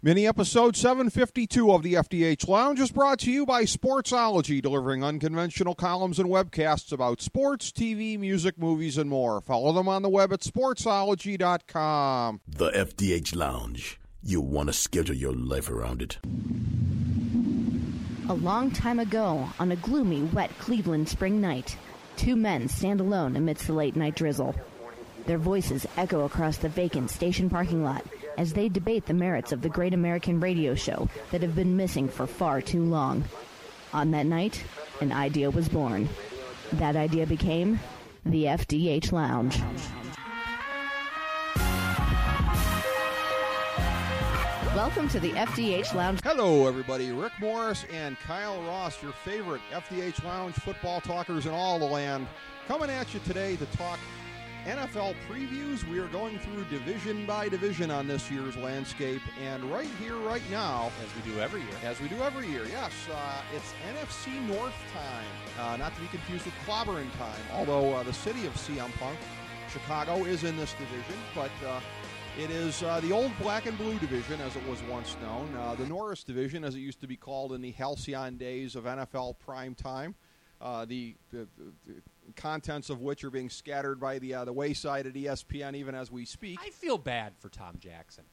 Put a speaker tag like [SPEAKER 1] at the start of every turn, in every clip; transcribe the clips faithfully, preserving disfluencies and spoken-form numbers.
[SPEAKER 1] Mini episode seven fifty-two of the F D H Lounge is brought to you by Sportsology, delivering unconventional columns and webcasts about sports, T V, music, movies, and more. Follow them on the web at sportsology dot com.
[SPEAKER 2] The F D H Lounge. You want to schedule your life around it.
[SPEAKER 3] A long time ago, on a gloomy, wet Cleveland spring night, two men stand alone amidst the late-night drizzle. Their voices echo across the vacant station parking lot as they debate the merits of the great American radio show that have been missing for far too long. On that night, an idea was born. That idea became the F D H Lounge. Welcome to the F D H Lounge.
[SPEAKER 1] Hello, everybody. Rick Morris and Kyle Ross, your favorite F D H Lounge football talkers in all the land, coming at you today to talk N F L previews. We are going through division by division on this year's landscape, and right here, right now,
[SPEAKER 4] as we do every year,
[SPEAKER 1] as we do every year, yes, uh, it's N F C North time, uh, not to be confused with clobbering time, although uh, the city of C M Punk, Chicago, is in this division, but uh, it is uh, the old black and blue division, as it was once known, uh, the Norris division, as it used to be called in the halcyon days of N F L prime time. Uh, the, the, the contents of which are being scattered by the uh, the wayside at E S P N even as we speak.
[SPEAKER 4] I feel bad for Tom Jackson.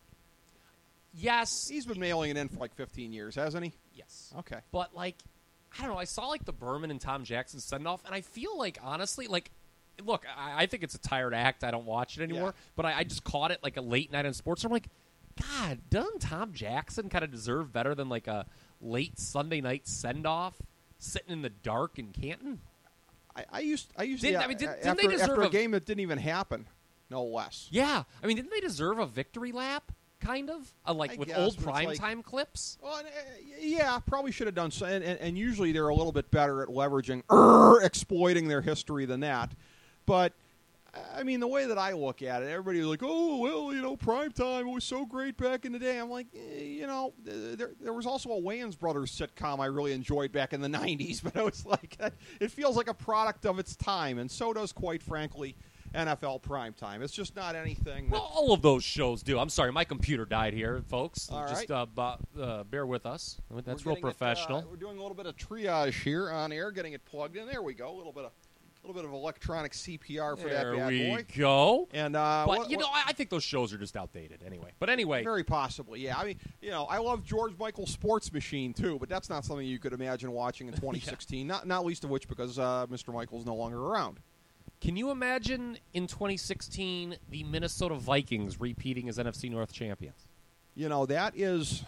[SPEAKER 4] Yes.
[SPEAKER 1] He's been mailing it in for like fifteen years, hasn't he?
[SPEAKER 4] Yes.
[SPEAKER 1] Okay.
[SPEAKER 4] But, like, I don't know. I saw, like, the Berman and Tom Jackson send-off, and I feel like, honestly, like, look, I, I think it's a tired act. I don't watch it anymore. Yeah. But I, I just caught it, like, a late night on sports. I'm like, God, doesn't Tom Jackson kind of deserve better than, like, a late Sunday night send-off? Sitting in the dark in Canton?
[SPEAKER 1] I, I used I used
[SPEAKER 4] didn't,
[SPEAKER 1] yeah,
[SPEAKER 4] I mean, did,
[SPEAKER 1] after,
[SPEAKER 4] didn't they deserve
[SPEAKER 1] after a,
[SPEAKER 4] a
[SPEAKER 1] game that didn't even happen, no less.
[SPEAKER 4] Yeah. I mean, didn't they deserve a victory lap, kind of? Uh, like
[SPEAKER 1] I
[SPEAKER 4] with
[SPEAKER 1] guess,
[SPEAKER 4] old primetime
[SPEAKER 1] like,
[SPEAKER 4] clips?
[SPEAKER 1] Well, uh, yeah, probably should have done so. And, and, and usually they're a little bit better at leveraging, er, exploiting their history than that. But I mean, the way that I look at it, everybody's like, oh, well, you know, primetime, it was so great back in the day. I'm like, eh, you know, there there was also a Wayans Brothers sitcom I really enjoyed back in the nineties, but it was like, it feels like a product of its time, and so does, quite frankly, N F L primetime. It's just not anything that...
[SPEAKER 4] Well, all of those shows do. I'm sorry, my computer died here, folks.
[SPEAKER 1] All
[SPEAKER 4] just
[SPEAKER 1] right.
[SPEAKER 4] uh, b- uh, bear with us. That's real professional.
[SPEAKER 1] It, uh, we're doing a little bit of triage here on air, getting it plugged in. There we go, a little bit of... A little bit of electronic C P R for
[SPEAKER 4] there
[SPEAKER 1] that bad
[SPEAKER 4] we
[SPEAKER 1] boy.
[SPEAKER 4] go.
[SPEAKER 1] And uh,
[SPEAKER 4] but
[SPEAKER 1] what,
[SPEAKER 4] you
[SPEAKER 1] what,
[SPEAKER 4] know, I, I think those shows are just outdated anyway. But anyway,
[SPEAKER 1] very possibly, yeah. I mean, you know, I love George Michael's Sports Machine too, but that's not something you could imagine watching in twenty sixteen. yeah. Not not least of which because uh, Mister Michael's no longer around.
[SPEAKER 4] Can you imagine in twenty sixteen the Minnesota Vikings repeating as N F C North champions?
[SPEAKER 1] You know, that is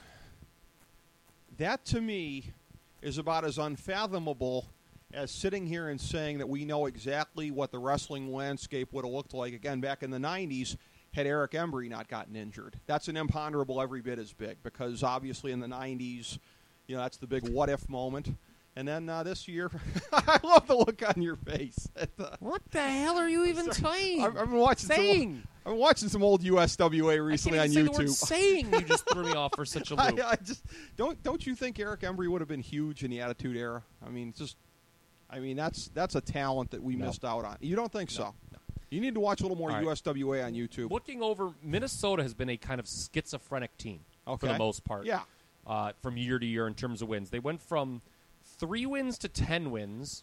[SPEAKER 1] that to me is about as unfathomable as sitting here and saying that we know exactly what the wrestling landscape would have looked like, again, back in the nineties, had Eric Embry not gotten injured. That's an imponderable every bit as big, because obviously in the nineties, you know, that's the big what-if moment. And then uh, this year, I love the look on your face. The,
[SPEAKER 4] what the hell are you even saying?
[SPEAKER 1] I've, I've been watching
[SPEAKER 4] saying.
[SPEAKER 1] Some, I've been watching some old U S W A recently
[SPEAKER 4] I
[SPEAKER 1] on
[SPEAKER 4] can't even
[SPEAKER 1] YouTube.
[SPEAKER 4] say the word saying you just threw me off for such a loop.
[SPEAKER 1] I, I just don't don't you think Eric Embry would have been huge in the Attitude Era? I mean, just. I mean, that's that's a talent that we
[SPEAKER 4] no.
[SPEAKER 1] missed out on. You don't think
[SPEAKER 4] no,
[SPEAKER 1] so?
[SPEAKER 4] No.
[SPEAKER 1] You need to watch a little more
[SPEAKER 4] right.
[SPEAKER 1] U S W A on YouTube.
[SPEAKER 4] Looking over, Minnesota has been a kind of schizophrenic team
[SPEAKER 1] okay.
[SPEAKER 4] for the most part.
[SPEAKER 1] Yeah.
[SPEAKER 4] Uh, from year to year in terms of wins. They went from three wins to ten wins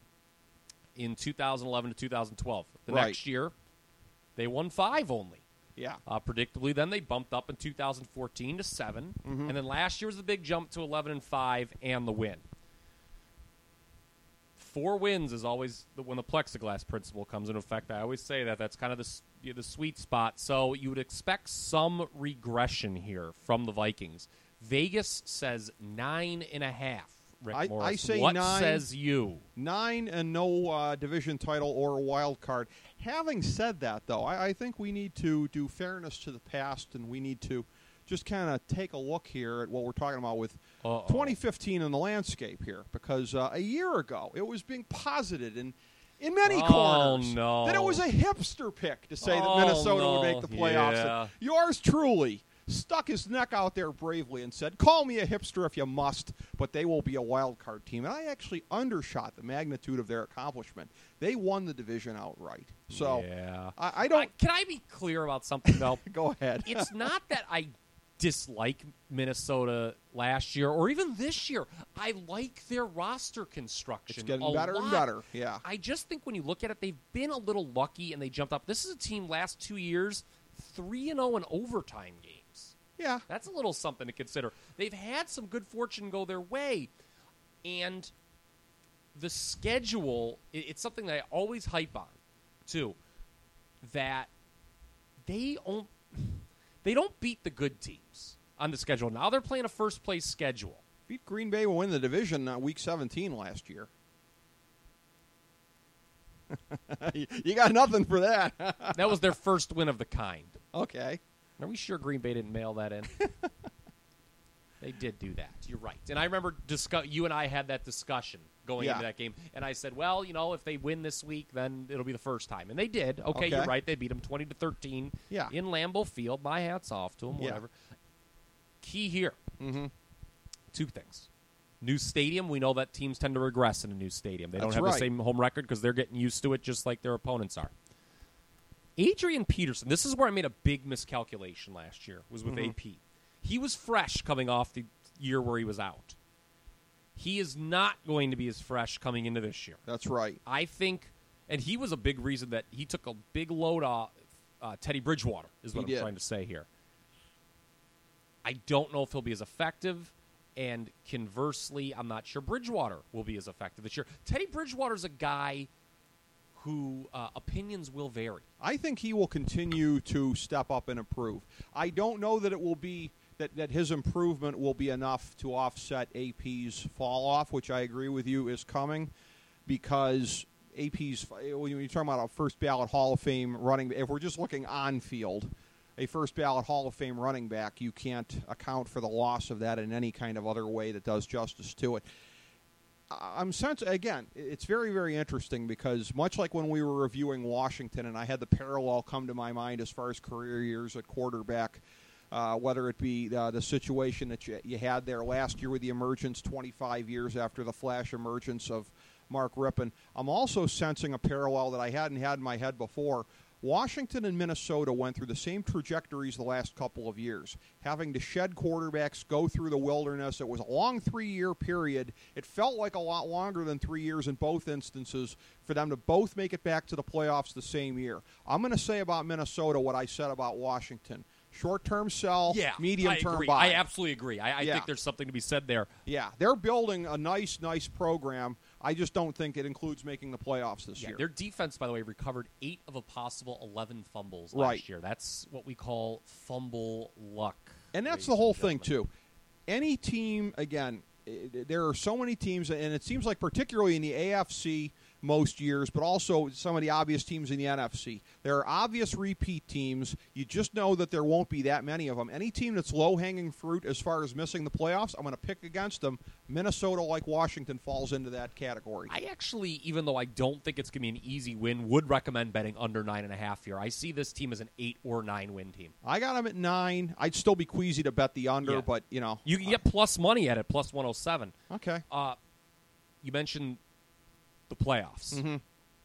[SPEAKER 4] in two thousand eleven to two thousand twelve. The
[SPEAKER 1] right.
[SPEAKER 4] next year, they won five only.
[SPEAKER 1] Yeah.
[SPEAKER 4] Uh, predictably, then they bumped up in two thousand fourteen to seven.
[SPEAKER 1] Mm-hmm.
[SPEAKER 4] And then last year was the big jump to eleven and five and the win. Four wins is always the, when the plexiglass principle comes into effect. I always say that. That's kind of the, the sweet spot. So you would expect some regression here from the Vikings. Vegas says nine and a half, Rick
[SPEAKER 1] I,
[SPEAKER 4] Morris.
[SPEAKER 1] I say
[SPEAKER 4] what
[SPEAKER 1] nine.
[SPEAKER 4] says you?
[SPEAKER 1] Nine and no uh, division title or a wild card. Having said that, though, I, I think we need to do fairness to the past, and we need to just kind of take a look here at what we're talking about with Uh-oh. twenty fifteen in the landscape here, because uh, a year ago it was being posited in in many
[SPEAKER 4] oh,
[SPEAKER 1] corners
[SPEAKER 4] no.
[SPEAKER 1] that it was a hipster pick to say
[SPEAKER 4] oh,
[SPEAKER 1] that Minnesota
[SPEAKER 4] no.
[SPEAKER 1] would make the playoffs.
[SPEAKER 4] Yeah.
[SPEAKER 1] Yours truly stuck his neck out there bravely and said, call me a hipster if you must, but they will be a wild card team. And I actually undershot the magnitude of their accomplishment. They won the division outright. So
[SPEAKER 4] yeah.
[SPEAKER 1] I, I don't.
[SPEAKER 4] I, can I be clear about something, though?
[SPEAKER 1] Go ahead.
[SPEAKER 4] It's not that I dislike Minnesota last year or even this year. I like their roster construction.
[SPEAKER 1] It's getting
[SPEAKER 4] a
[SPEAKER 1] better
[SPEAKER 4] lot.
[SPEAKER 1] and better, yeah.
[SPEAKER 4] I just think when you look at it, they've been a little lucky and they jumped up. This is a team last two years, three and oh in overtime games.
[SPEAKER 1] Yeah.
[SPEAKER 4] That's a little something to consider. They've had some good fortune go their way, and the schedule, it's something that I always hype on, too, that they don't, they don't beat the good teams on the schedule. Now they're playing a first-place schedule.
[SPEAKER 1] Beat Green Bay will win the division uh, week seventeen last year. You got nothing for that.
[SPEAKER 4] That was their first win of the kind.
[SPEAKER 1] Okay.
[SPEAKER 4] Are we sure Green Bay didn't mail that in? They did do that. You're right. And I remember discuss- you and I had that discussion going
[SPEAKER 1] Yeah.
[SPEAKER 4] into that game. And I said, well, you know, if they win this week, then it'll be the first time. And they did. Okay,
[SPEAKER 1] Okay.
[SPEAKER 4] you're right. They beat them twenty to thirteen
[SPEAKER 1] Yeah.
[SPEAKER 4] in Lambeau Field. My hat's off to them,
[SPEAKER 1] Yeah.
[SPEAKER 4] whatever. Key here.
[SPEAKER 1] Mm-hmm.
[SPEAKER 4] Two things. New stadium, we know that teams tend to regress in a new stadium. They
[SPEAKER 1] That's
[SPEAKER 4] don't have
[SPEAKER 1] right.
[SPEAKER 4] the same home record because they're getting used to it just like their opponents are. Adrian Peterson, this is where I made a big miscalculation last year, was with
[SPEAKER 1] Mhm.
[SPEAKER 4] A P. He was fresh coming off the year where he was out. He is not going to be as fresh coming into this year.
[SPEAKER 1] That's right.
[SPEAKER 4] I think, and he was a big reason that he took a big load off uh, Teddy Bridgewater, is what
[SPEAKER 1] He
[SPEAKER 4] I'm
[SPEAKER 1] did.
[SPEAKER 4] trying to say here. I don't know if he'll be as effective, and conversely, I'm not sure Bridgewater will be as effective this year. Teddy Bridgewater's a guy who uh, opinions will vary.
[SPEAKER 1] I think he will continue to step up and improve. I don't know that it will be that, that his improvement will be enough to offset A P's fall off, which I agree with you is coming, because A P's when you're talking about a first ballot Hall of Fame running, if we're just looking on field, a first ballot Hall of Fame running back, you can't account for the loss of that in any kind of other way that does justice to it. I'm sens- again, it's very, very interesting because much like when we were reviewing Washington, and I had the parallel come to my mind as far as career years at quarterback, uh, whether it be uh, the situation that you, you had there last year with the emergence, twenty-five years after the flash emergence of Mark Rippon. I'm also sensing a parallel that I hadn't had in my head before. Washington and Minnesota went through the same trajectories the last couple of years, having to shed quarterbacks, go through the wilderness. It was a long three-year period. It felt like a lot longer than three years in both instances for them to both make it back to the playoffs the same year. I'm going to say about Minnesota what I said about Washington. Short-term sell,
[SPEAKER 4] Yeah,
[SPEAKER 1] medium-term
[SPEAKER 4] I agree.
[SPEAKER 1] buy.
[SPEAKER 4] I absolutely agree. I, I
[SPEAKER 1] Yeah.
[SPEAKER 4] think there's something to be said there.
[SPEAKER 1] Yeah, they're building a nice, nice program. I just don't think it includes making the playoffs this
[SPEAKER 4] Yeah,
[SPEAKER 1] year.
[SPEAKER 4] their defense, by the way, recovered eight of a possible eleven fumbles last
[SPEAKER 1] Right.
[SPEAKER 4] year. That's what we call fumble luck.
[SPEAKER 1] And that's
[SPEAKER 4] ladies
[SPEAKER 1] the whole
[SPEAKER 4] and
[SPEAKER 1] thing,
[SPEAKER 4] gentlemen.
[SPEAKER 1] too. Any team, again, i- there are so many teams, and it seems like particularly in the A F C most years, but also some of the obvious teams in the N F C. There are obvious repeat teams. You just know that there won't be that many of them. Any team that's low-hanging fruit as far as missing the playoffs, I'm going to pick against them. Minnesota, like Washington, falls into that category.
[SPEAKER 4] I actually, even though I don't think it's going to be an easy win, would recommend betting under nine and a half here. I see this team as an eight or nine win team.
[SPEAKER 1] I got them at nine. I'd still be queasy to bet the under,
[SPEAKER 4] Yeah.
[SPEAKER 1] but, you know.
[SPEAKER 4] You can get plus money at it, plus one oh seven.
[SPEAKER 1] Okay.
[SPEAKER 4] Uh, you mentioned the playoffs.
[SPEAKER 1] Mm-hmm.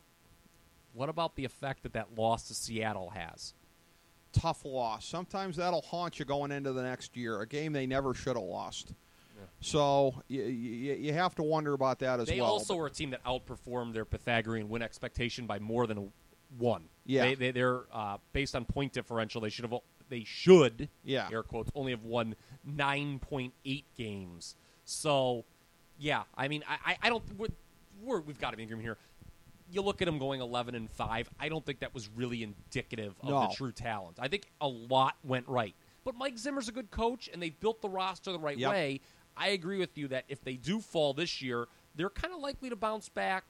[SPEAKER 4] What about the effect that that loss to Seattle has?
[SPEAKER 1] Tough loss. Sometimes that'll haunt you going into the next year. A game they never should have lost.
[SPEAKER 4] Yeah.
[SPEAKER 1] So you, you, you have to wonder about that as
[SPEAKER 4] They
[SPEAKER 1] well.
[SPEAKER 4] also
[SPEAKER 1] But-
[SPEAKER 4] were a team that outperformed their Pythagorean win expectation by more than a one.
[SPEAKER 1] Yeah.
[SPEAKER 4] they, they, they're uh, based on point differential. They should have. They should.
[SPEAKER 1] Yeah.
[SPEAKER 4] Air quotes only have won nine point eight games. So, yeah. I mean, I, I, I don't. We're, we're, we've got to be in agreement here. You look at them going eleven and five. I don't think that was really indicative of
[SPEAKER 1] No.
[SPEAKER 4] the true talent. I think a lot went right. But Mike Zimmer's a good coach, and they've built the roster the right
[SPEAKER 1] Yep.
[SPEAKER 4] way. I agree with you that if they do fall this year, they're kind of likely to bounce back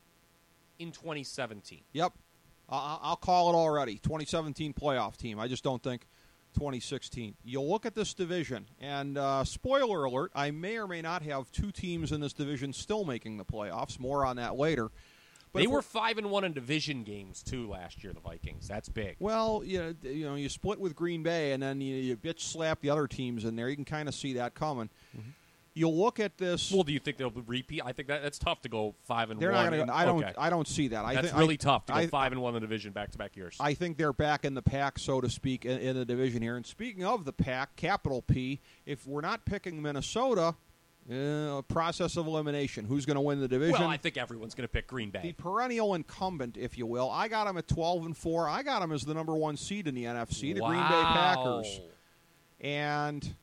[SPEAKER 4] in twenty seventeen.
[SPEAKER 1] Yep. I- I'll call it already. twenty seventeen playoff team. I just don't think twenty sixteen. You'll look at this division, and uh, spoiler alert, I may or may not have two teams in this division still making the playoffs. More on that later. But
[SPEAKER 4] They
[SPEAKER 1] if
[SPEAKER 4] were
[SPEAKER 1] we're-
[SPEAKER 4] five and one in division games too last year. The Vikings. That's big.
[SPEAKER 1] Well, you know, you know, you split with Green Bay, and then you, you bitch slap the other teams in there. You can kind of see that coming. you look at this.
[SPEAKER 4] Well, do you think they'll repeat? I think that that's tough to go five and
[SPEAKER 1] they're
[SPEAKER 4] one.
[SPEAKER 1] not going
[SPEAKER 4] and-
[SPEAKER 1] to. I don't.
[SPEAKER 4] okay.
[SPEAKER 1] I don't see that. I
[SPEAKER 4] That's
[SPEAKER 1] think,
[SPEAKER 4] really
[SPEAKER 1] I,
[SPEAKER 4] tough to go
[SPEAKER 1] I,
[SPEAKER 4] five and one in the division back to back years.
[SPEAKER 1] I think they're back in the pack, so to speak, in, in the division here. And speaking of the pack, capital P, if we're not picking Minnesota, uh, process of elimination. Who's going to win the division?
[SPEAKER 4] Well, I think everyone's going to pick Green
[SPEAKER 1] the
[SPEAKER 4] Bay.
[SPEAKER 1] perennial incumbent, if you will. I got them at twelve and four. I got them as the number one seed in the N F C, the
[SPEAKER 4] wow.
[SPEAKER 1] Green Bay Packers. And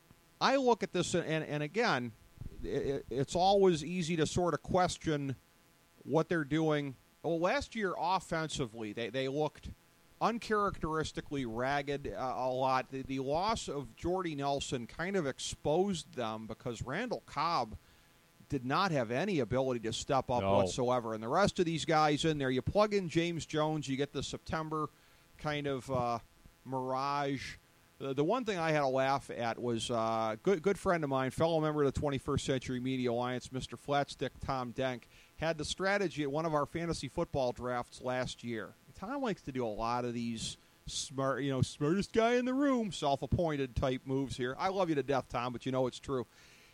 [SPEAKER 1] I look at this, and, and again, it, it's always easy to sort of question what they're doing. Well, last year, offensively, they, they looked uncharacteristically ragged uh, a lot. The, the loss of Jordy Nelson kind of exposed them because Randall Cobb did not have any ability to step up
[SPEAKER 4] No.
[SPEAKER 1] whatsoever. And the rest of these guys in there, you plug in James Jones, you get the September kind of uh, mirage. The, the one thing I had a laugh at was a uh, good good friend of mine, fellow member of the twenty-first Century Media Alliance, Mister Flatstick Tom Denk, had the strategy at one of our fantasy football drafts last year. Tom likes to do a lot of these smart, you know, smartest guy in the room, self-appointed type moves here. I love you to death, Tom, but you know it's true.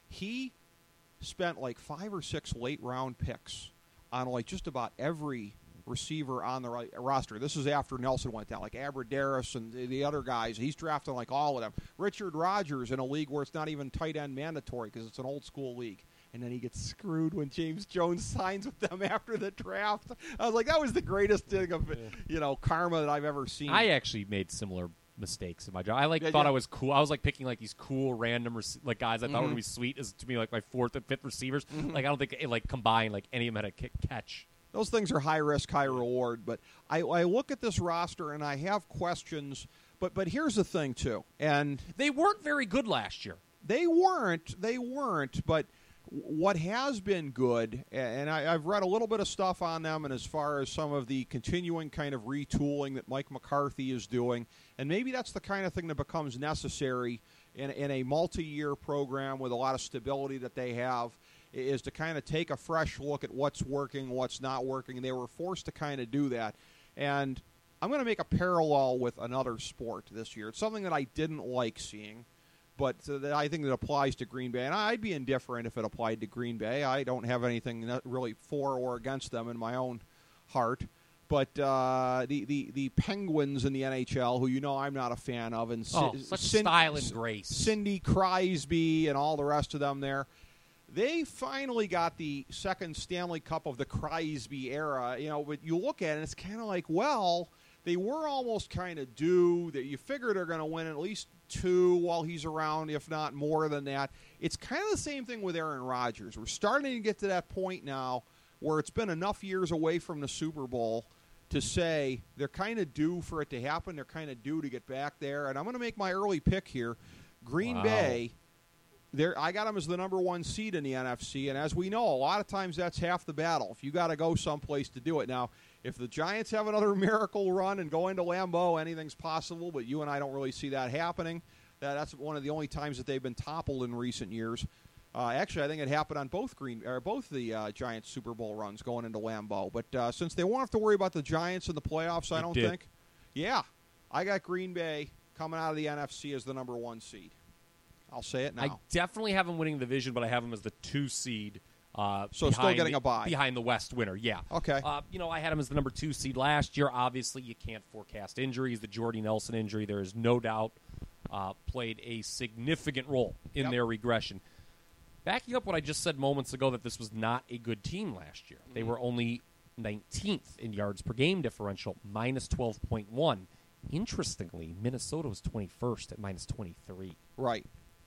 [SPEAKER 1] He spent like five or six late round picks on like just about every receiver on the right roster. This is after Nelson went down, like Abradaris and the, the other guys. He's drafting like all of them. Richard Rodgers in a league where it's not even tight end mandatory because it's an old school league. And then he gets screwed when James Jones signs with them after the draft. I was like, that was the greatest thing of, you know, karma that I've ever seen.
[SPEAKER 4] I actually made similar mistakes in my job. I like
[SPEAKER 1] Yeah,
[SPEAKER 4] thought
[SPEAKER 1] yeah.
[SPEAKER 4] I was cool. I was like picking like these cool random rec- like guys I thought
[SPEAKER 1] Mhm.
[SPEAKER 4] would be sweet as to me like my fourth and fifth receivers.
[SPEAKER 1] Mhm.
[SPEAKER 4] Like I don't think it like combined like any of them had a kick catch.
[SPEAKER 1] Those things are high risk, high reward. But I, I look at this roster and I have questions. But but here's the thing too, and
[SPEAKER 4] They weren't very good last year.
[SPEAKER 1] they weren't. They weren't. But what has been good, and I, I've read a little bit of stuff on them, and as far as some of the continuing kind of retooling that Mike McCarthy is doing, and maybe that's the kind of thing that becomes necessary in, in a multi-year program with a lot of stability that they have, is to kind of take a fresh look at what's working, what's not working, and they were forced to kind of do that. And I'm going to make a parallel with another sport this year. It's something that I didn't like seeing, but uh, that I think that applies to Green Bay. And I'd be indifferent if it applied to Green Bay. I don't have anything that really for or against them in my own heart. But uh, the, the, the Penguins in the N H L, who you know I'm not a fan of, and
[SPEAKER 4] Oh,
[SPEAKER 1] Cin-
[SPEAKER 4] such
[SPEAKER 1] Cin-
[SPEAKER 4] style and grace.
[SPEAKER 1] Cindy Crosby and all the rest of them there, they finally got the second Stanley Cup of the Crosby era. You know, but you look at it, and it's kind of like, well, they were almost kind of due. That you figure they're going to win at least two while he's around, if not more than that. It's kind of the same thing with Aaron Rodgers. We're starting to get to that point now where it's been enough years away from the Super Bowl to say they're kind of due for it to happen. They're kind of due to get back there. And I'm going to make my early pick here. Green
[SPEAKER 4] Wow.
[SPEAKER 1] Bay, there, I got them as the number one seed in the N F C. And as we know, a lot of times that's half the battle. If you got to go someplace to do it. Now, if the Giants have another miracle run and go into Lambeau, anything's possible. But you and I don't really see that happening. That, that's one of the only times that they've been toppled in recent years. Uh, actually, I think it happened on both Green or both the uh, Giants Super Bowl runs going into Lambeau. But uh, since they won't have to worry about the Giants in the playoffs, I
[SPEAKER 4] It
[SPEAKER 1] don't
[SPEAKER 4] did.
[SPEAKER 1] think. Yeah, I got Green Bay coming out of the N F C as the number one seed. I'll say it now.
[SPEAKER 4] I definitely have them winning the division, but I have them as the two seed. Uh,
[SPEAKER 1] So still
[SPEAKER 4] behind
[SPEAKER 1] getting
[SPEAKER 4] the-
[SPEAKER 1] a bye.
[SPEAKER 4] behind the West winner. Yeah.
[SPEAKER 1] Okay.
[SPEAKER 4] Uh, you know, I had them as the number two seed last year. Obviously, you can't forecast injuries. The Jordy Nelson injury, there is no doubt, uh, played a significant role in
[SPEAKER 1] Yep.
[SPEAKER 4] their regression. Backing up what I just said moments ago, that this was not a good team last year. They were only nineteenth in yards per game differential, minus twelve point one. Interestingly, Minnesota was twenty-first at minus twenty-three.
[SPEAKER 1] Right.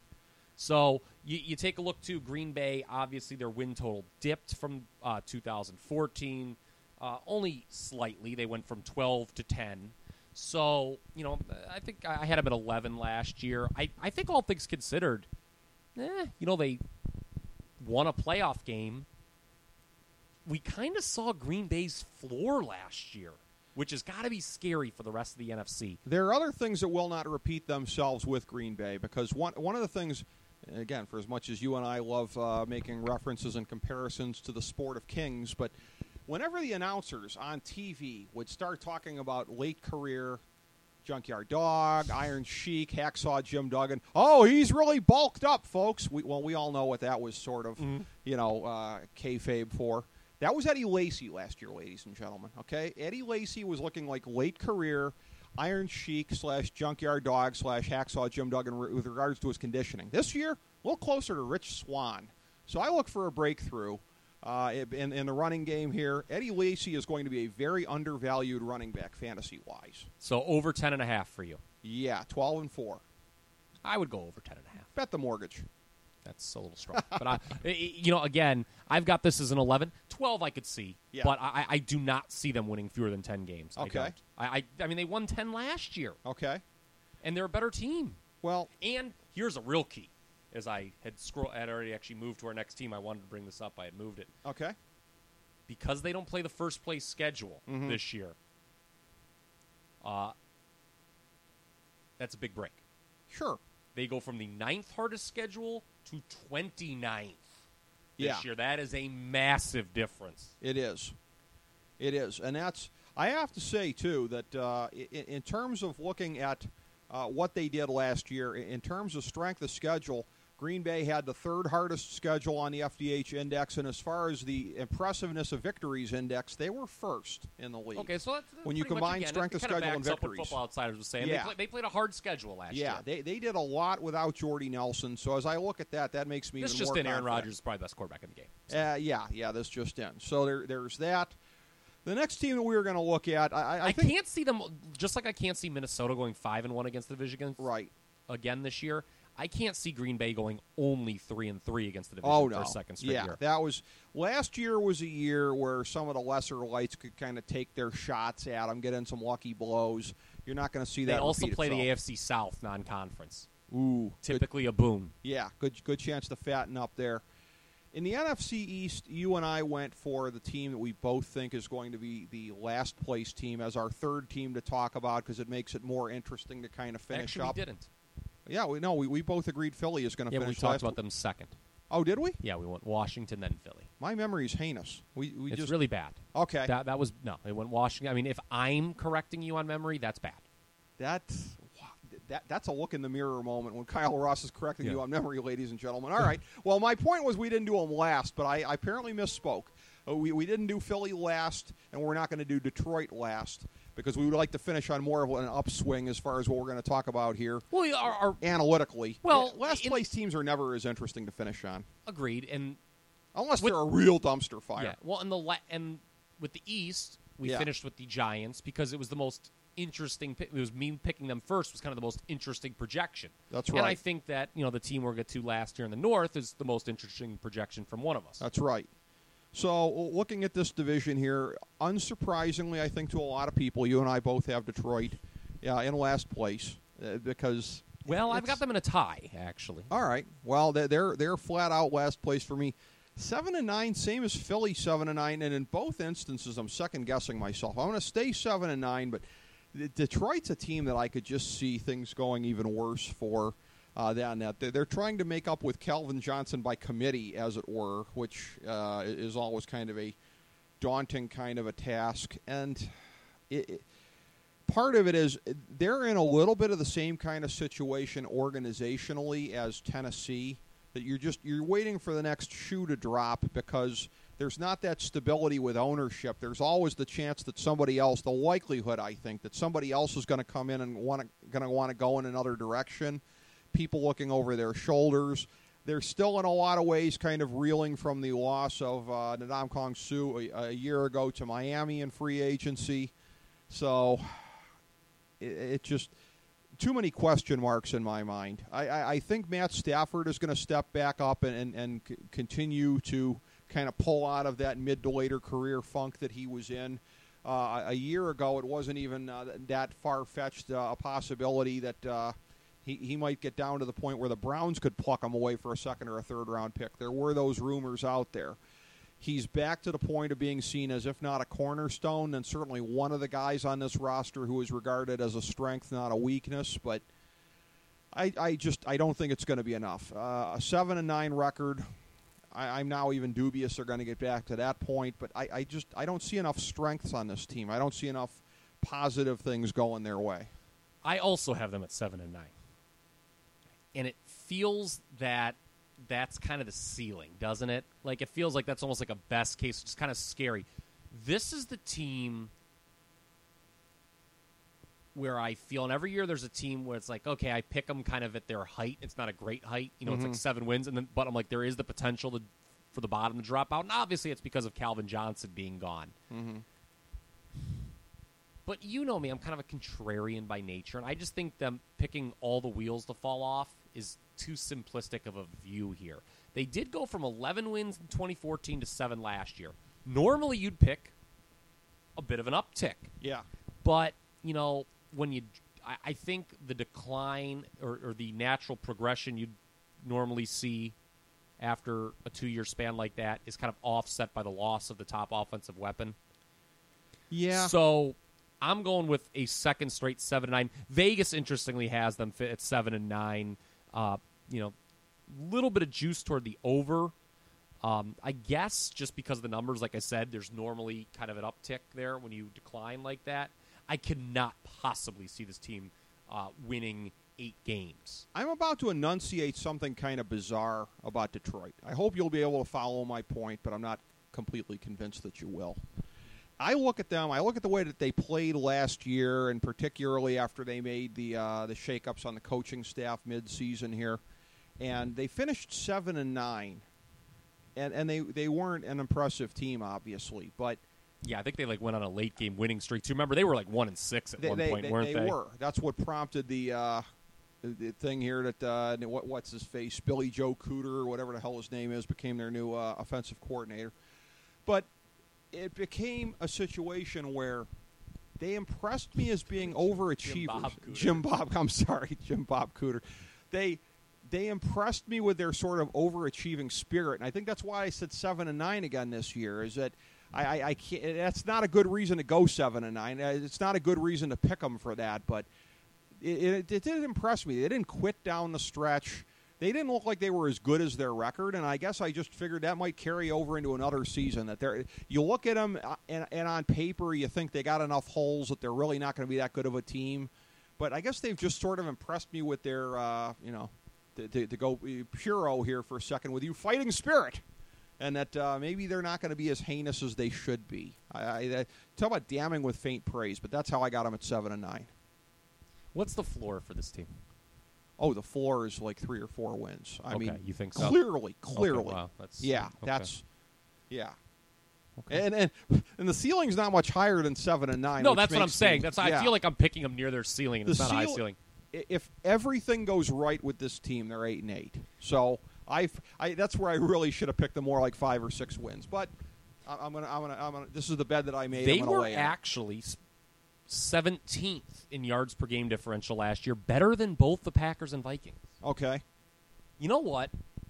[SPEAKER 4] So you, you take a look to Green Bay. Obviously, their win total dipped from uh, two thousand fourteen, uh, only slightly. They went from twelve to ten. So, you know, I think I had them at eleven last year. I, I think all things considered, eh, you know, they won a playoff game. We kind of saw Green Bay's floor last year, which has got to be scary for the rest of the N F C.
[SPEAKER 1] There are other things that will not repeat themselves with Green Bay because one one of the things, again, for as much as you and I love uh, making references and comparisons to the sport of kings, but whenever the announcers on T V would start talking about late career Junkyard Dog, Iron Sheik, Hacksaw Jim Duggan. Oh, he's really bulked up, folks. We, well, we all know what that was sort of, mm-hmm. you know, uh, kayfabe for. That was Eddie Lacy last year, ladies and gentlemen, okay? Eddie Lacy was looking like late career Iron Sheik slash Junkyard Dog slash Hacksaw Jim Duggan with regards to his conditioning. This year, a little closer to Rich Swann. So I look for a breakthrough uh, in, in the running game here. Eddie Lacy is going to be a very undervalued running back fantasy-wise.
[SPEAKER 4] So over ten and a half for you.
[SPEAKER 1] Yeah, twelve and four.
[SPEAKER 4] I would go over ten and a half.
[SPEAKER 1] Bet the mortgage.
[SPEAKER 4] That's a little strong. But, I, you know, again, I've got this as an eleven. twelve I could see.
[SPEAKER 1] Yeah.
[SPEAKER 4] But I, I do not see them winning fewer than ten games.
[SPEAKER 1] Okay.
[SPEAKER 4] I, don't. I, I, I mean, they won ten last year.
[SPEAKER 1] Okay.
[SPEAKER 4] And they're a better team.
[SPEAKER 1] Well,
[SPEAKER 4] and here's a real key. As I had scroll, had already actually moved to our next team, I wanted to bring this up. I had moved it.
[SPEAKER 1] Okay.
[SPEAKER 4] Because they don't play the first place schedule
[SPEAKER 1] mm-hmm.
[SPEAKER 4] this year, uh, that's a big break.
[SPEAKER 1] Sure.
[SPEAKER 4] They go from the ninth hardest schedule to twenty-ninth this
[SPEAKER 1] yeah.
[SPEAKER 4] year. That is a massive difference.
[SPEAKER 1] It is. It is. And that's, I have to say, too, that uh, in, in terms of looking at uh, what they did last year, in terms of strength of schedule, Green Bay had the third hardest schedule on the F D H index, and as far as the impressiveness of victories index, they were first in the league.
[SPEAKER 4] Okay, so that's, that's
[SPEAKER 1] when you
[SPEAKER 4] pretty
[SPEAKER 1] combine
[SPEAKER 4] much, again,
[SPEAKER 1] strength of schedule
[SPEAKER 4] kind of
[SPEAKER 1] and
[SPEAKER 4] backs up
[SPEAKER 1] victories.
[SPEAKER 4] what Football Outsiders was saying.
[SPEAKER 1] Yeah.
[SPEAKER 4] They, play, they played a hard schedule last
[SPEAKER 1] yeah,
[SPEAKER 4] year.
[SPEAKER 1] Yeah, they, they did a lot without Jordy Nelson, so as I look at that, that makes me
[SPEAKER 4] this
[SPEAKER 1] even
[SPEAKER 4] just
[SPEAKER 1] more
[SPEAKER 4] in. Aaron
[SPEAKER 1] confident.
[SPEAKER 4] Rodgers is probably the best quarterback in the game.
[SPEAKER 1] So. Uh, yeah, yeah, this just in. So there, there's that. The next team that we were going to look at, I, I,
[SPEAKER 4] I
[SPEAKER 1] think,
[SPEAKER 4] can't see them, just like I can't see Minnesota going five and one against the division
[SPEAKER 1] right.
[SPEAKER 4] again this year. I can't see Green Bay going only three and three against the division
[SPEAKER 1] oh,
[SPEAKER 4] for
[SPEAKER 1] no.
[SPEAKER 4] a second straight
[SPEAKER 1] yeah,
[SPEAKER 4] year.
[SPEAKER 1] that was last year was a year where some of the lesser lights could kind of take their shots at them, get in some lucky blows. You're not going to see
[SPEAKER 4] they
[SPEAKER 1] that.
[SPEAKER 4] They also
[SPEAKER 1] repeat
[SPEAKER 4] play
[SPEAKER 1] itself.
[SPEAKER 4] the A F C South non-conference.
[SPEAKER 1] Ooh,
[SPEAKER 4] typically
[SPEAKER 1] good,
[SPEAKER 4] a boon.
[SPEAKER 1] Yeah, good good chance to fatten up there. In the N F C East, you and I went for the team that we both think is going to be the last place team as our third team to talk about because it makes it more interesting to kind of finish
[SPEAKER 4] Actually,
[SPEAKER 1] up.
[SPEAKER 4] we didn't.
[SPEAKER 1] Yeah, we no, we, we both agreed Philly is going to
[SPEAKER 4] yeah,
[SPEAKER 1] finish.
[SPEAKER 4] we talked
[SPEAKER 1] last.
[SPEAKER 4] about them second.
[SPEAKER 1] Oh, did we?
[SPEAKER 4] Yeah, we went Washington, then Philly.
[SPEAKER 1] My memory is heinous. We we
[SPEAKER 4] it's
[SPEAKER 1] just
[SPEAKER 4] really bad.
[SPEAKER 1] Okay.
[SPEAKER 4] That that was no. It went Washington. I mean, if I'm correcting you on memory, that's bad.
[SPEAKER 1] That's that that's a look in the mirror moment when Kyle Ross is correcting
[SPEAKER 4] yeah.
[SPEAKER 1] you on memory, ladies and gentlemen. All right. Well, my point was we didn't do them last, but I, I apparently misspoke. Uh, we we didn't do Philly last, and we're not going to do Detroit last. Because we would like to finish on more of an upswing as far as what we're going to talk about here.
[SPEAKER 4] Well, our, our
[SPEAKER 1] analytically,
[SPEAKER 4] well,
[SPEAKER 1] last
[SPEAKER 4] in,
[SPEAKER 1] place teams are never as interesting to finish on.
[SPEAKER 4] Agreed, and
[SPEAKER 1] unless
[SPEAKER 4] with,
[SPEAKER 1] they're a real dumpster fire.
[SPEAKER 4] Yeah. Well, and the and with the East, we
[SPEAKER 1] yeah.
[SPEAKER 4] finished with the Giants because it was the most interesting. It was me picking them first was kind of the most interesting projection.
[SPEAKER 1] That's right.
[SPEAKER 4] And I think that you know the team we'll get to last year in the North is the most interesting projection from one of us.
[SPEAKER 1] That's right. So, looking at this division here, unsurprisingly, I think to a lot of people, you and I both have Detroit uh, in last place uh, because.
[SPEAKER 4] Well, I've got them in a tie, actually.
[SPEAKER 1] All right. Well, they're they're, they're flat out last place for me. Seven and nine, same as Philly, seven and nine, and in both instances, I'm second guessing myself. I'm going to stay seven and nine, but Detroit's a team that I could just see things going even worse for. Uh, than that. They're trying to make up with Calvin Johnson by committee, as it were, which uh, is always kind of a daunting kind of a task. And it, it, part of it is they're in a little bit of the same kind of situation organizationally as Tennessee, that you're just you're waiting for the next shoe to drop because there's not that stability with ownership. There's always the chance that somebody else, the likelihood, I think, that somebody else is going to come in and want going to want to go in another direction. People looking over their shoulders. They're still in a lot of ways kind of reeling from the loss of uh, Ndamukong Suh a, a year ago to Miami in free agency. So it, it just too many question marks in my mind. I, I, I think Matt Stafford is going to step back up and, and, and c- continue to kind of pull out of that mid to later career funk that he was in. Uh, a year ago, it wasn't even uh, that far-fetched uh, a possibility that uh, He he might get down to the point where the Browns could pluck him away for a second or a third round pick. There were those rumors out there. He's back to the point of being seen as, if not a cornerstone, then certainly one of the guys on this roster who is regarded as a strength, not a weakness. But I I just I don't think it's going to be enough. Uh, a seven and nine record. I, I'm now even dubious they're going to get back to that point. But I, I just I don't see enough strengths on this team. I don't see enough positive things going their way.
[SPEAKER 4] I also have them at seven and nine, and it feels that that's kind of the ceiling, doesn't it? Like it feels like that's almost like a best case, which is kind of scary. This is the team where I feel, and every year there's a team where it's like, okay, I pick them kind of at their height. It's not a great height, you know. Mm-hmm. It's like seven wins, and then but I'm like, there is the potential to, for the bottom to drop out, and obviously it's because of Calvin Johnson being gone.
[SPEAKER 1] Mm-hmm.
[SPEAKER 4] But you know me, I'm kind of a contrarian by nature, and I just think them picking all the wheels to fall off is too simplistic of a view here. They did go from eleven wins in twenty fourteen to seven last year. Normally you'd pick a bit of an uptick.
[SPEAKER 1] Yeah.
[SPEAKER 4] But, you know, when you, I, I think the decline or, or the natural progression you'd normally see after a two-year span like that is kind of offset by the loss of the top offensive weapon.
[SPEAKER 1] Yeah.
[SPEAKER 4] So I'm going with a second straight seven and nine. Vegas, interestingly, has them fit at seven and nine. Uh, you know, little bit of juice toward the over. Um, I guess just because of the numbers, like I said, there's normally kind of an uptick there when you decline like that. I cannot possibly see this team uh, winning eight games.
[SPEAKER 1] I'm about to enunciate something kind of bizarre about Detroit. I hope you'll be able to follow my point, but I'm not completely convinced that you will. I look at them, I look at the way that they played last year, and particularly after they made the uh, the shakeups on the coaching staff mid-season here, and they finished seven and nine. And and they, they weren't an impressive team, obviously, but
[SPEAKER 4] yeah, I think they like went on a late game winning streak too. Remember, they were like one and six at
[SPEAKER 1] they,
[SPEAKER 4] one
[SPEAKER 1] they,
[SPEAKER 4] point,
[SPEAKER 1] they,
[SPEAKER 4] weren't
[SPEAKER 1] they?
[SPEAKER 4] They
[SPEAKER 1] were. That's what prompted the uh, the thing here that uh, what what's his face, Billy Joe Cooter or whatever the hell his name is, became their new uh, offensive coordinator. But it became a situation where they impressed me as being overachievers.
[SPEAKER 4] Jim Bob Cooter.
[SPEAKER 1] Jim Bob, I'm sorry, Jim Bob Cooter. They. They impressed me with their sort of overachieving spirit, and I think that's why I said seven and nine again this year. Is that I, I, I can't, that's not a good reason to go seven and nine. It's not a good reason to pick them for that, but it, it, it did impress me. They didn't quit down the stretch. They didn't look like they were as good as their record, and I guess I just figured that might carry over into another season. That they're you look at them, and, and on paper you think they got enough holes that they're really not going to be that good of a team. But I guess they've just sort of impressed me with their, uh, you know. To, to, to go puro here for a second with you, fighting spirit, and that uh, maybe they're not going to be as heinous as they should be. I, I, I talk about damning with faint praise, but that's how I got them at seven and nine.
[SPEAKER 4] What's the floor for this team?
[SPEAKER 1] Oh, the floor is like three or four wins. I
[SPEAKER 4] okay,
[SPEAKER 1] mean,
[SPEAKER 4] you think so?
[SPEAKER 1] Clearly, clearly,
[SPEAKER 4] okay, wow, that's,
[SPEAKER 1] yeah,
[SPEAKER 4] okay.
[SPEAKER 1] that's yeah.
[SPEAKER 4] Okay.
[SPEAKER 1] And, and and the ceiling's not much higher than seven and nine.
[SPEAKER 4] No, that's what I'm saying.
[SPEAKER 1] Me,
[SPEAKER 4] That's
[SPEAKER 1] yeah.
[SPEAKER 4] I feel like I'm picking them near their ceiling, and
[SPEAKER 1] The
[SPEAKER 4] it's not a high
[SPEAKER 1] ceil-
[SPEAKER 4] ceiling.
[SPEAKER 1] If everything goes right with this team, they're eight and eight. So I, I that's where I really should have picked them more like five or six wins. But I'm gonna, I'm gonna, I'm gonna. This is the bed that I made.
[SPEAKER 4] They
[SPEAKER 1] I'm
[SPEAKER 4] were
[SPEAKER 1] lay
[SPEAKER 4] actually seventeenth in yards per game differential last year, better than both the Packers and Vikings.
[SPEAKER 1] Okay.
[SPEAKER 4] You know what?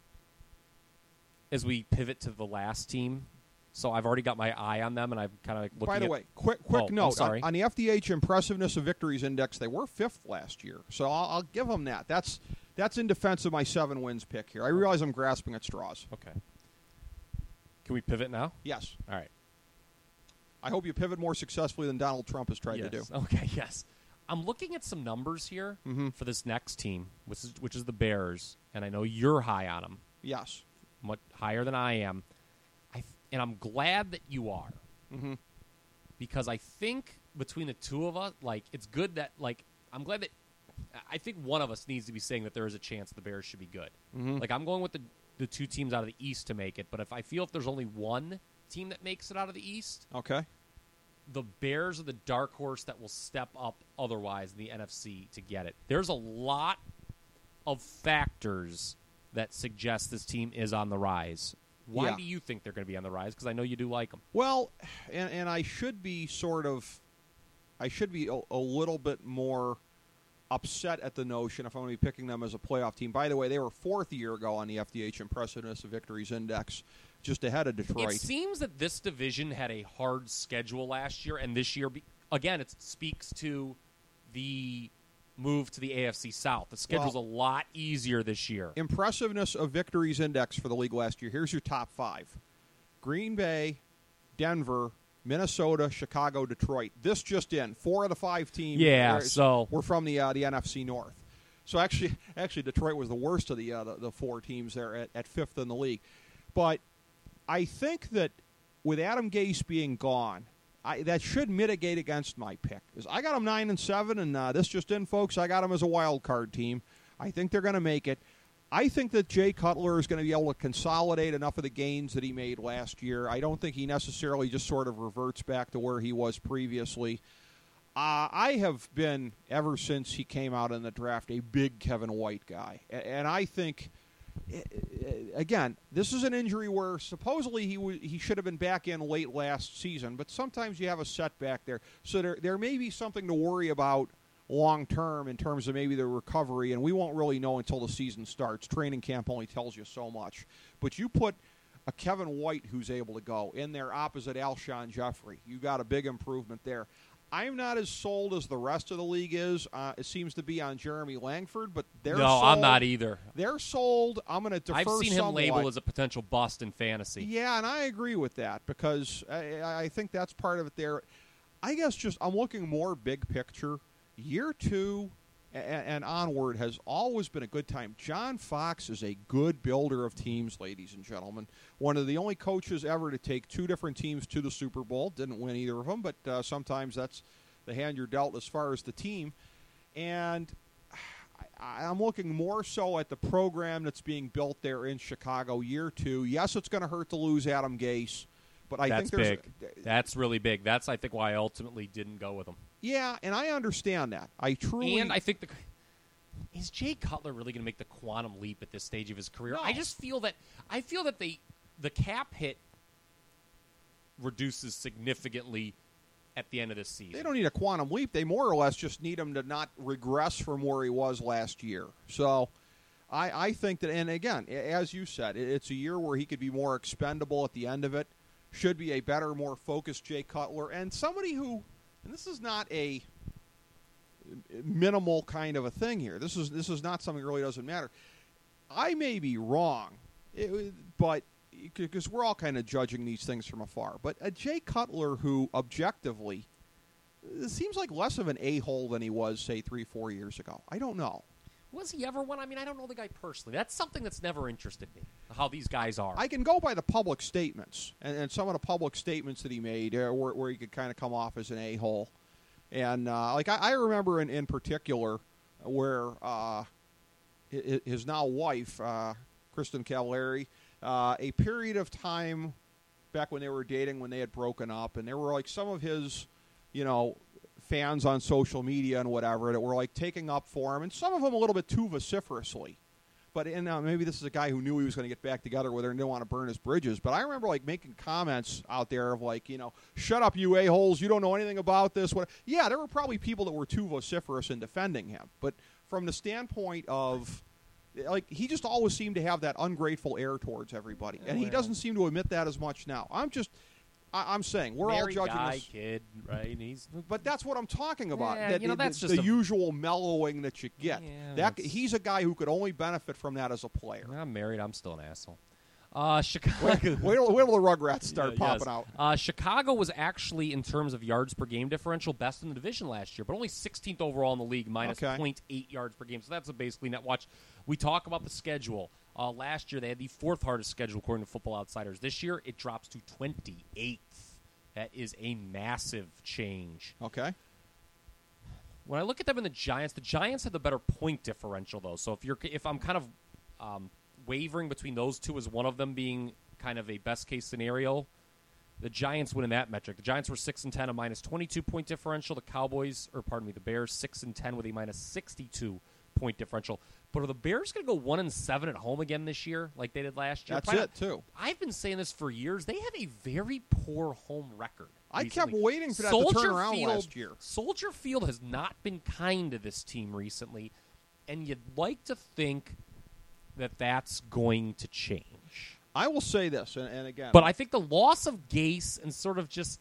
[SPEAKER 4] As we pivot to the last team. So I've already got my eye on them, and I'm kind of looking
[SPEAKER 1] By the
[SPEAKER 4] at,
[SPEAKER 1] way, quick quick
[SPEAKER 4] oh,
[SPEAKER 1] note.
[SPEAKER 4] sorry.
[SPEAKER 1] On, on the F D H Impressiveness of Victories Index, they were fifth last year. So I'll, I'll give them that. That's that's in defense of my seven wins pick here. I realize I'm grasping at straws.
[SPEAKER 4] Okay. Can we pivot now?
[SPEAKER 1] Yes.
[SPEAKER 4] All right.
[SPEAKER 1] I hope you pivot more successfully than Donald Trump has tried
[SPEAKER 4] yes.
[SPEAKER 1] to do.
[SPEAKER 4] Okay, yes. I'm looking at some numbers here
[SPEAKER 1] mm-hmm.
[SPEAKER 4] for this next team, which is, which is the Bears, and I know you're high on them.
[SPEAKER 1] Yes.
[SPEAKER 4] Much higher than I am. I th- and I'm glad that you are.
[SPEAKER 1] Mm-hmm.
[SPEAKER 4] Because I think between the two of us, like, it's good that, like, I'm glad that I think one of us needs to be saying that there is a chance the Bears should be good.
[SPEAKER 1] Mm-hmm.
[SPEAKER 4] Like, I'm going with the, the two teams out of the East to make it, but if I feel if there's only one team that makes it out of the East,
[SPEAKER 1] Okay.
[SPEAKER 4] the Bears are the dark horse that will step up otherwise in the N F C to get it. There's a lot of factors that suggest this team is on the rise. Why
[SPEAKER 1] Yeah.
[SPEAKER 4] do you think they're going to be on the rise? Because I know you do like them.
[SPEAKER 1] Well, and, and I should be sort of, I should be a, a little bit more upset at the notion if I'm going to be picking them as a playoff team. By the way, they were fourth a year ago on the F D H Impressiveness of Victories Index, just ahead of Detroit.
[SPEAKER 4] It seems that this division had a hard schedule last year, and this year, be, again, it speaks to the move to the A F C South. The schedule's
[SPEAKER 1] Well,
[SPEAKER 4] a lot easier this year.
[SPEAKER 1] Impressiveness of Victories Index for the league last year. Here's your top five. Green Bay, Denver, Minnesota, Chicago, Detroit. This just in. Four of the five teams
[SPEAKER 4] Yeah,
[SPEAKER 1] are,
[SPEAKER 4] so
[SPEAKER 1] were from the uh, the N F C North. So actually, actually, Detroit was the worst of the uh, the, the four teams there at, at fifth in the league. But I think that with Adam Gase being gone, I, that should mitigate against my pick. Because I got them nine and seven, and uh, this just in, folks. I got them as a wild card team. I think they're going to make it. I think that Jay Cutler is going to be able to consolidate enough of the gains that he made last year. I don't think he necessarily just sort of reverts back to where he was previously. Uh, I have been, ever since he came out in the draft, a big Kevin White guy. And I think, again, this is an injury where supposedly he w- he should have been back in late last season, but sometimes you have a setback there. So there there may be something to worry about long term in terms of maybe the recovery, and we won't really know until the season starts. Training camp only tells you so much. But you put a Kevin White who's able to go in there opposite Alshon Jeffrey. You got a big improvement there. I'm not as sold as the rest of the league is. Uh, it seems to be on Jeremy Langford, but they're
[SPEAKER 4] no,
[SPEAKER 1] sold.
[SPEAKER 4] I'm not either.
[SPEAKER 1] They're sold. I'm going to defer
[SPEAKER 4] I've seen him
[SPEAKER 1] somewhat.
[SPEAKER 4] labeled as a potential bust in fantasy.
[SPEAKER 1] Yeah, and I agree with that because I, I think that's part of it there. I guess just I'm looking more big picture. Year two and, and onward has always been a good time. John Fox is a good builder of teams, ladies and gentlemen. One of the only coaches ever to take two different teams to the Super Bowl. Didn't win either of them, but uh, sometimes that's the hand you're dealt as far as the team. And I, I'm looking more so at the program that's being built there in Chicago year two. Yes, it's going to hurt to lose Adam Gase, but I
[SPEAKER 4] That's
[SPEAKER 1] think there's
[SPEAKER 4] big. That's really big. That's, I think, why I ultimately didn't go with him.
[SPEAKER 1] Yeah, and I understand that. I truly
[SPEAKER 4] And I think the is Jay Cutler really going to make the quantum leap at this stage of his career?
[SPEAKER 1] No.
[SPEAKER 4] I just feel that I feel that the the cap hit reduces significantly at the end of this season.
[SPEAKER 1] They don't need a quantum leap. They more or less just need him to not regress from where he was last year. So I, I think that, and again, as you said, it's a year where he could be more expendable at the end of it. Should be a better, more focused Jay Cutler. And somebody who, and this is not a minimal kind of a thing here. This is this is not something that really doesn't matter. I may be wrong, it, but because we're all kind of judging these things from afar. But a Jay Cutler who objectively it seems like less of an a-hole than he was, say, three, four years ago. I don't know.
[SPEAKER 4] Was he ever one? I mean, I don't know the guy personally. That's something that's never interested me, how these guys are.
[SPEAKER 1] I can go by the public statements, and, and some of the public statements that he made uh, where, where he could kind of come off as an a-hole. And, uh, like, I, I remember in, in particular where uh, his now wife, uh, Kristen Cavallari, uh, a period of time back when they were dating, when they had broken up, and there were, like, some of his, you know, fans on social media and whatever that were, like, taking up for him, and some of them a little bit too vociferously. But and uh, maybe this is a guy who knew he was going to get back together with her and didn't want to burn his bridges. But I remember, like, making comments out there of, like, you know, shut up, you a-holes, you don't know anything about this. What? Yeah, there were probably people that were too vociferous in defending him. But from the standpoint of, like, he just always seemed to have that ungrateful air towards everybody. And he doesn't seem to admit that as much now. I'm just... I, I'm saying we're
[SPEAKER 4] Married
[SPEAKER 1] all judging
[SPEAKER 4] guy,
[SPEAKER 1] this,
[SPEAKER 4] kid, right? He's,
[SPEAKER 1] but that's what I'm talking about.
[SPEAKER 4] Yeah,
[SPEAKER 1] that,
[SPEAKER 4] you know,
[SPEAKER 1] the,
[SPEAKER 4] that's
[SPEAKER 1] the,
[SPEAKER 4] just
[SPEAKER 1] the
[SPEAKER 4] a-
[SPEAKER 1] usual mellowing that you get.
[SPEAKER 4] Yeah,
[SPEAKER 1] that
[SPEAKER 4] that's-
[SPEAKER 1] he's a guy who could only benefit from that as a player.
[SPEAKER 4] I'm married. I'm still an asshole. Uh, Chicago.
[SPEAKER 1] Wait till, wait till the Rugrats start
[SPEAKER 4] Yeah,
[SPEAKER 1] popping
[SPEAKER 4] yes.
[SPEAKER 1] out.
[SPEAKER 4] Uh, Chicago was actually, in terms of yards per game differential, best in the division last year, but only sixteenth overall in the league, minus
[SPEAKER 1] Okay.
[SPEAKER 4] point eight yards per game. So that's a basically net watch. We talk about the schedule. Uh, last year, they had the fourth hardest schedule, according to Football Outsiders. This year, it drops to twenty-eighth. That is a massive change.
[SPEAKER 1] Okay.
[SPEAKER 4] When I look at them in the Giants, the Giants have the better point differential, though. So if you're, if I'm kind of um, wavering between those two as one of them being kind of a best case scenario, the Giants win in that metric. The Giants were six and ten, a minus twenty-two point differential. The Cowboys, or pardon me, the Bears six and ten with a minus sixty-two point differential. But are the Bears going to go one and seven at home again this year, like they did last year?
[SPEAKER 1] That's
[SPEAKER 4] Probably
[SPEAKER 1] it, too.
[SPEAKER 4] I've been saying this for years. They have a very poor home record.
[SPEAKER 1] I
[SPEAKER 4] recently.
[SPEAKER 1] kept waiting for that
[SPEAKER 4] Soldier
[SPEAKER 1] to turn around
[SPEAKER 4] Field,
[SPEAKER 1] last year.
[SPEAKER 4] Soldier Field has not been kind to this team recently, and you'd like to think that that's going to change.
[SPEAKER 1] I will say this, and, and again,
[SPEAKER 4] But I think the loss of Gase and sort of just,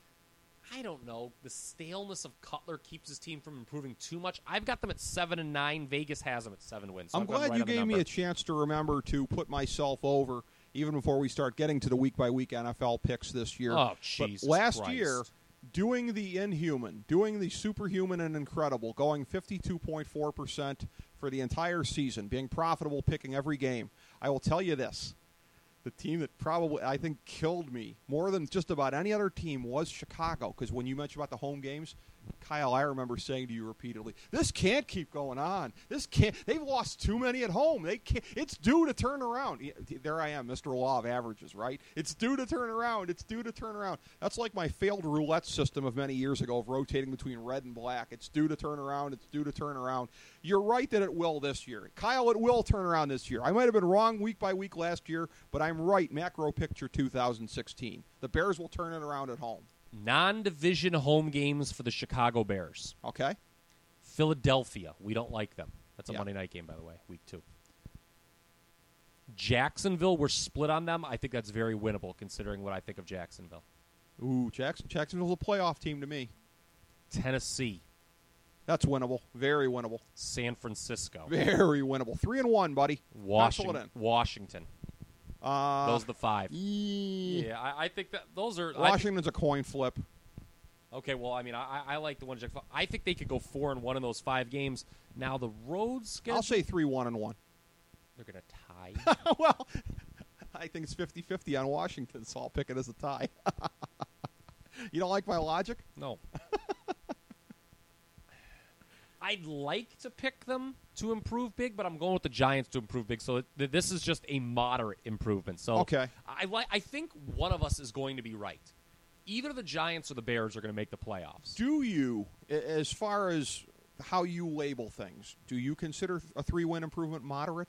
[SPEAKER 4] I don't know, the staleness of Cutler keeps his team from improving too much. I've got them at seven and nine. Vegas has them at seven wins. So
[SPEAKER 1] I'm
[SPEAKER 4] I've got them
[SPEAKER 1] glad
[SPEAKER 4] right
[SPEAKER 1] you
[SPEAKER 4] on the
[SPEAKER 1] gave me
[SPEAKER 4] number.
[SPEAKER 1] a chance to remember to put myself over even before we start getting to the week-by-week N F L picks this year.
[SPEAKER 4] Oh,
[SPEAKER 1] But
[SPEAKER 4] Jesus
[SPEAKER 1] last
[SPEAKER 4] Christ.
[SPEAKER 1] year, doing the inhuman, doing the superhuman and incredible, going fifty-two point four percent for the entire season, being profitable, picking every game. I will tell you this. The team that probably, I think, killed me more than just about any other team was Chicago. Because when you mentioned about the home games, Kyle, I remember saying to you repeatedly, this can't keep going on. This can't. They've lost too many at home. They can't. It's due to turn around. There I am, Mister Law of Averages, right? It's due to turn around. It's due to turn around. That's like my failed roulette system of many years ago of rotating between red and black. It's due to turn around. It's due to turn around. You're right that it will this year. Kyle, it will turn around this year. I might have been wrong week by week last year, but I'm right. Macro picture two thousand sixteen. The Bears will turn it around at home.
[SPEAKER 4] Non-division home games for the Chicago Bears.
[SPEAKER 1] Okay?
[SPEAKER 4] Philadelphia. We don't like them. That's a
[SPEAKER 1] Yeah.
[SPEAKER 4] Monday night game, by the way, week two. Jacksonville, we're split on them. I think that's very winnable, considering what I think of Jacksonville.
[SPEAKER 1] Ooh, Jackson, Jacksonville's a playoff team to me.
[SPEAKER 4] Tennessee.
[SPEAKER 1] That's winnable. Very winnable.
[SPEAKER 4] San Francisco.
[SPEAKER 1] Very winnable. Three and one, buddy.
[SPEAKER 4] Washington.
[SPEAKER 1] Pencil it in.
[SPEAKER 4] Washington.
[SPEAKER 1] Uh,
[SPEAKER 4] Those are the five.
[SPEAKER 1] yeah.
[SPEAKER 4] Yeah, I, I think that those are. I think-
[SPEAKER 1] Washington's a coin flip.
[SPEAKER 4] okay, well, I mean, I, I like the one. I think they could go four and one in those five games. Now the road schedule.
[SPEAKER 1] I'll say three one and one.
[SPEAKER 4] They're going to tie.
[SPEAKER 1] Well, I think it's fifty-fifty on Washington, so I'll pick it as a tie. You don't like my logic?
[SPEAKER 4] No. I'd like to pick them to improve big, but I'm going with the Giants to improve big. So th- this is just a moderate improvement. So
[SPEAKER 1] Okay.
[SPEAKER 4] I li- I think one of us is going to be right. Either the Giants or the Bears are going to make the playoffs.
[SPEAKER 1] Do you, a- as far as how you label things, do you consider a three-win improvement moderate?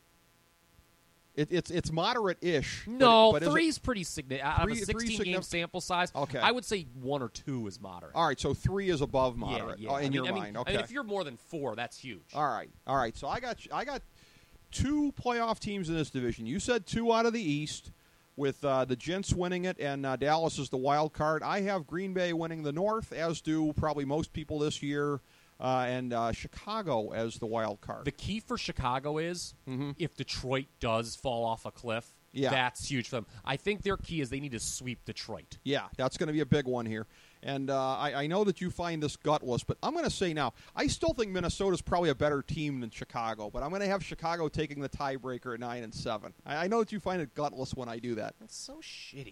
[SPEAKER 1] It, it's it's moderate-ish. but-
[SPEAKER 4] No,
[SPEAKER 1] but is it-
[SPEAKER 4] three's pretty significant. Out of a
[SPEAKER 1] Three- three
[SPEAKER 4] sixteen-game
[SPEAKER 1] signif-
[SPEAKER 4] sample size,
[SPEAKER 1] Okay.
[SPEAKER 4] I would say one or two is moderate.
[SPEAKER 1] All right, so three is above
[SPEAKER 4] Yeah,
[SPEAKER 1] moderate
[SPEAKER 4] yeah.
[SPEAKER 1] uh, in
[SPEAKER 4] I mean,
[SPEAKER 1] your
[SPEAKER 4] I mean,
[SPEAKER 1] mind.
[SPEAKER 4] I
[SPEAKER 1] Okay.
[SPEAKER 4] mean, if you're more than four, that's huge.
[SPEAKER 1] All right, all right. So I got I got two playoff teams in this division. You said two out of the East, with uh, the Gents winning it and uh, Dallas is the wild card. I have Green Bay winning the North, as do probably most people this year, uh, and uh, Chicago as the wild card.
[SPEAKER 4] The key for Chicago is
[SPEAKER 1] Mhm.
[SPEAKER 4] if Detroit does fall off a cliff,
[SPEAKER 1] Yeah.
[SPEAKER 4] that's huge for them. I think their key is they need to sweep Detroit.
[SPEAKER 1] Yeah, that's going to be a big one here. And uh, I, I know that you find this gutless, but I'm going to say now, I still think Minnesota's probably a better team than Chicago, but I'm going to have Chicago taking the tiebreaker at nine and seven. I, I know that you find it gutless when I do that.
[SPEAKER 4] That's so shitty.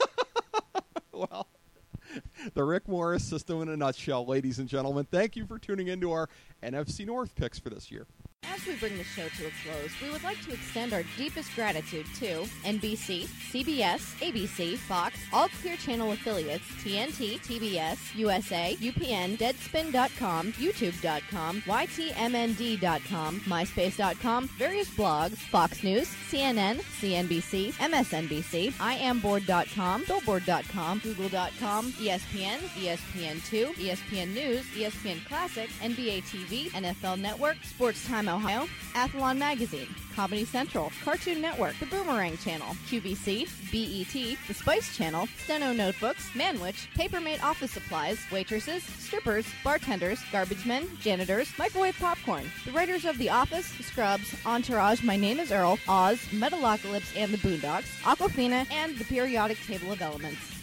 [SPEAKER 1] Well, the Rick Morris system in a nutshell, ladies and gentlemen. Thank you for tuning into our N F C North picks for this year.
[SPEAKER 3] As we bring the show to a close, we would like to extend our deepest gratitude to N B C, C B S, A B C, Fox, all Clear Channel affiliates, T N T, T B S, U S A, U P N, Deadspin dot com, YouTube dot com, Y T M N D dot com, MySpace dot com, various blogs, Fox News, C N N, C N B C, M S N B C, I am board dot com, Billboard dot com, Google dot com, E S P N, E S P N two, E S P N News, E S P N Classic, N B A T V, N F L Network, Sports Time Ohio, Athlon Magazine, Comedy Central, Cartoon Network, The Boomerang Channel, Q V C, B E T, The Spice Channel, Steno Notebooks, Manwich, Papermate Office Supplies, waitresses, strippers, bartenders, garbage men, janitors, microwave popcorn, the writers of The Office, Scrubs, Entourage, My Name is Earl, Oz, Metalocalypse and the Boondocks, Aquafina, and the Periodic Table of Elements.